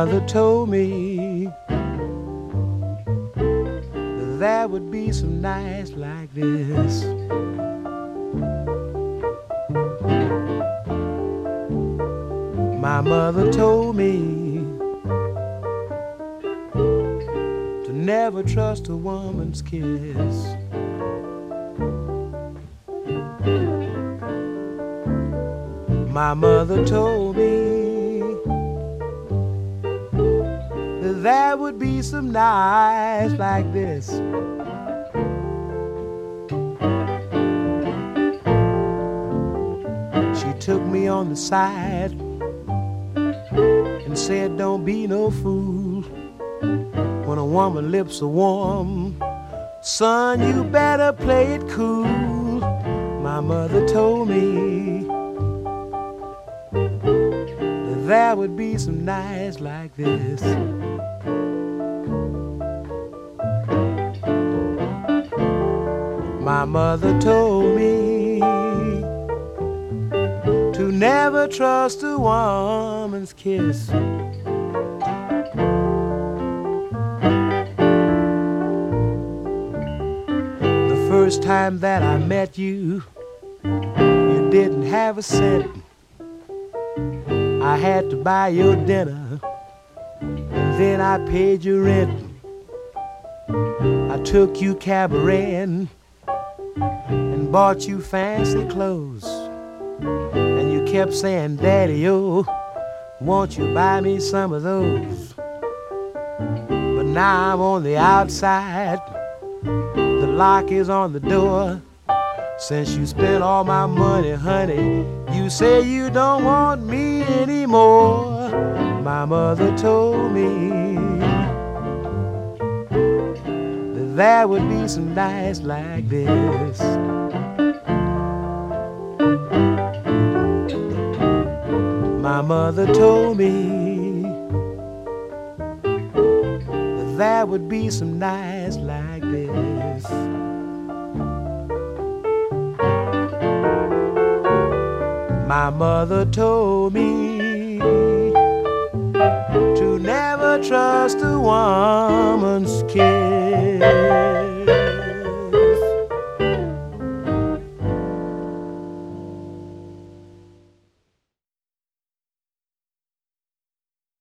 mother told me there would be some nights like this. My mother told me to never trust a woman's kiss. My mother told me that there would be some nights like this. She took me on the side and said, don't be no fool. When a woman's lips are warm, son, you better play it cool. My mother told me that there would be some nights like this. My mother told me to never trust a woman's kiss. The first time that I met you, you didn't have a cent. I had to buy your dinner, and then I paid your rent. I took you cabareting and bought you fancy clothes. And you kept saying, Daddy, oh, won't you buy me some of those? But now I'm on the outside, the lock is on the door. Since you spent all my money, honey, you say you don't want me anymore. My mother told me that there would be some nights like this. My mother told me that there would be some nights like this. My mother told me to never trust a woman's kiss.